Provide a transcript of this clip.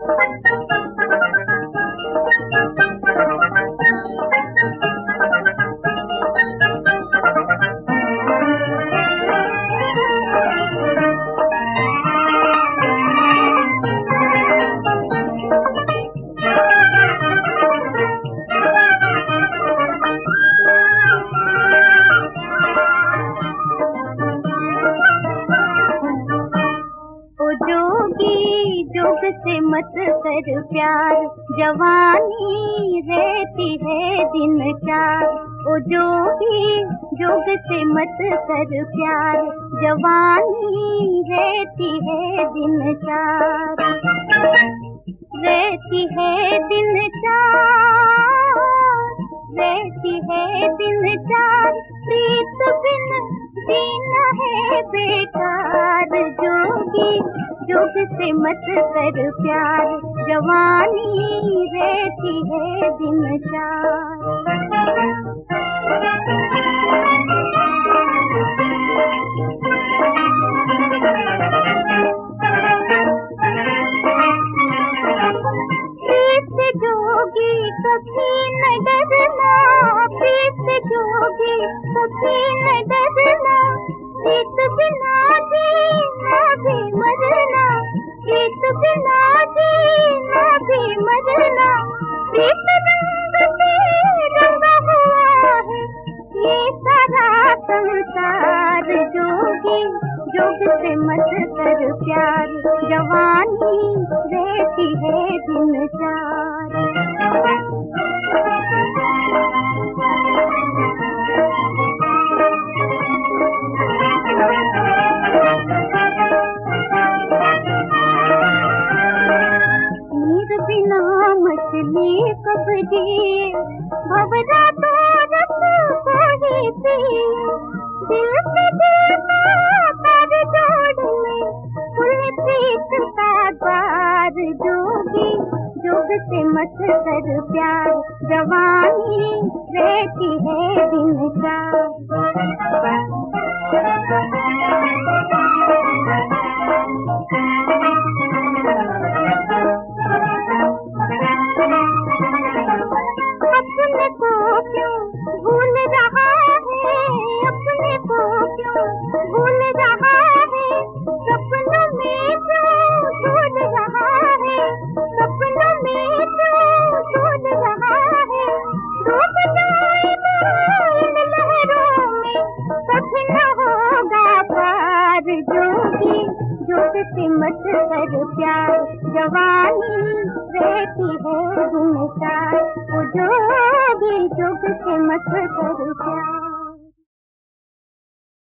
जोग से मत कर प्यार, जवानी रहती है दिन चार। ओ जोगी जोग से मत कर प्यार, जवानी रहती है दिन चार। रहती है दिन चार, रहती है दिन चार, प्रीत बिन जीना है बेकार। जोगी जोग से मत कर प्यार, जवानी रहती है दिन चार। प्रीत जोगी कभी न डरना, प्रीत जोगी कभी न डरना, प्रीत बिना जीना भी मरना, प्रीत बिना जीना भी मरना। प्रीत रंग से रंगा हुआ है ये सारा संसार। जोगी जोग से मत कर प्यार, जवानी रहती है दिन चार। नीर बिना मछली कब जिए, भंवरा तो रस को ही पिए। दिल से दिल का तार जोड़ ले, फूल प्रीत का द्वार। जोगी जोग से मत कर प्यार, जवानी रहती है दिन चार। अपने को क्यों भूल रहा है, अपने को क्यों भूल रहा है, सपनों में क्यों ढूंढ रहा है, सपनों में क्यों ढूंढ रहा है। डूब जाएगा इन लहरों में, कभी न होगा पार। जोगी जोग से मत कर प्यार, जवानी रहती है दिन चार। जोगी जोग से मत